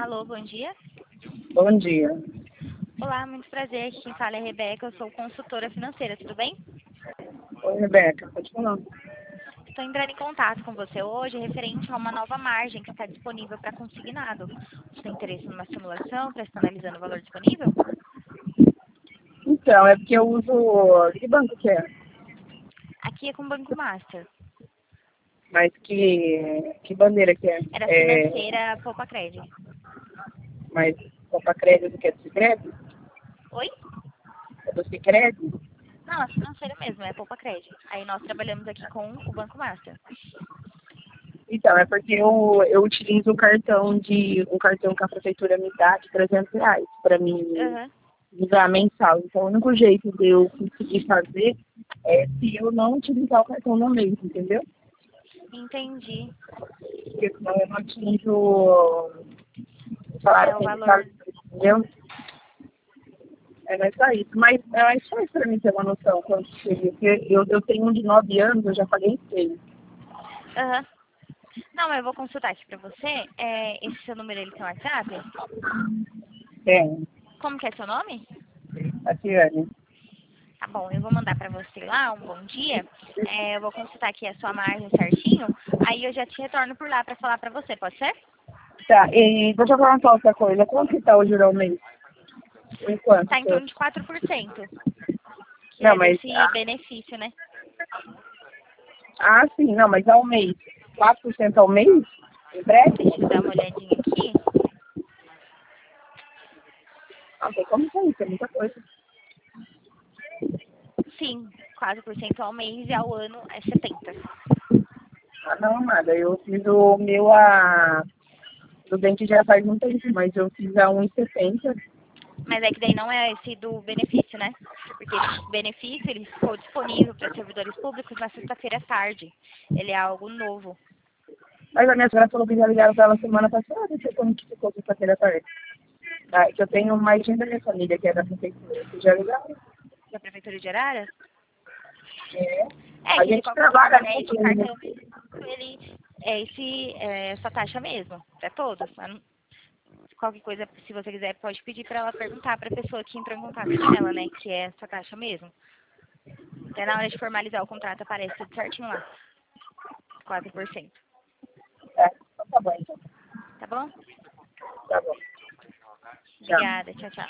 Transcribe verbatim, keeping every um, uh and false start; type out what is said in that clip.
Alô, bom dia. Bom dia. Olá, muito prazer. Quem fala é a Rebeca, eu sou consultora financeira, tudo bem? Oi, Rebeca, pode falar. Estou entrando em contato com você hoje referente a uma nova margem que está disponível para consignado. Você tem interesse numa simulação para estar analisando o valor disponível? Então, é porque eu uso. Que banco que é? Aqui é com o Banco Master. Mas que, que bandeira que é? Era É, financeira Poupa Cred. mas Copa Crédito que é do Sicredi? Oi? É do Sicredi? Não, é financeira mesmo, é Poupa Cred. Aí nós trabalhamos aqui com o Banco Master. Então, é porque eu, eu utilizo um cartão de um cartão que a prefeitura me dá de trezentos reais para mim Aham, usar mensal. Então, o único jeito de eu conseguir fazer é se eu não utilizar o cartão no mês, entendeu? entendi. Porque senão eu não atinjo o salário É o mensal, valor. entendeu? É, mas só isso. Mas é só isso para mim ter uma noção quanto seria. Porque eu, eu tenho um de nove anos, eu já paguei seis. Aham. Não, mas eu vou consultar aqui para você. É, esse seu número ele tem WhatsApp? Tem. Como que é seu nome? A Tiane. Tá bom, eu vou mandar pra você lá um bom dia. É, eu vou consultar aqui a sua margem certinho. Aí eu já te retorno por lá pra falar pra você, pode ser? Tá, e deixa eu perguntar outra coisa. Quanto que tá o juro ao mês? Por enquanto? Tá em Tô... torno de quatro por cento, que Não, é mas... desse Ah, benefício, né? ah, sim. Não, mas ao mês. Quatro por cento ao mês? Em breve? Deixa eu dar uma olhadinha aqui. Ah, tem como sair, tem muita coisa. Sim, quatro por cento ao mês e ao ano é setenta por cento. Ah, não, nada. Eu fiz o meu a... do dente já faz muito tempo, mas eu fiz a um e setenta. Mas é que daí não é esse do benefício, né? Porque esse benefício ele ficou disponível para servidores públicos na sexta-feira à tarde. Ele é algo novo. Mas a minha senhora falou que já ligaram pra ela semana passada, não sei como que ficou sexta-feira à tarde. Ah, que eu tenho mais gente da minha família que é da prefeitura. Vocês já ligaram? Da Prefeitura de Araras? É. É A que de gente qualquer forma, trabalha né, esse muito ainda. cartão ele é esse é essa taxa mesmo, para todos. Tá? Qualquer coisa, se você quiser, pode pedir para ela perguntar para a pessoa que entrou em contato com ela, né, que é essa taxa mesmo. Até na hora de formalizar o contrato aparece tudo certinho lá, quatro por cento. É, então tá bom, então. Tá bom? Tá bom. Tchau. Obrigada, tchau, tchau.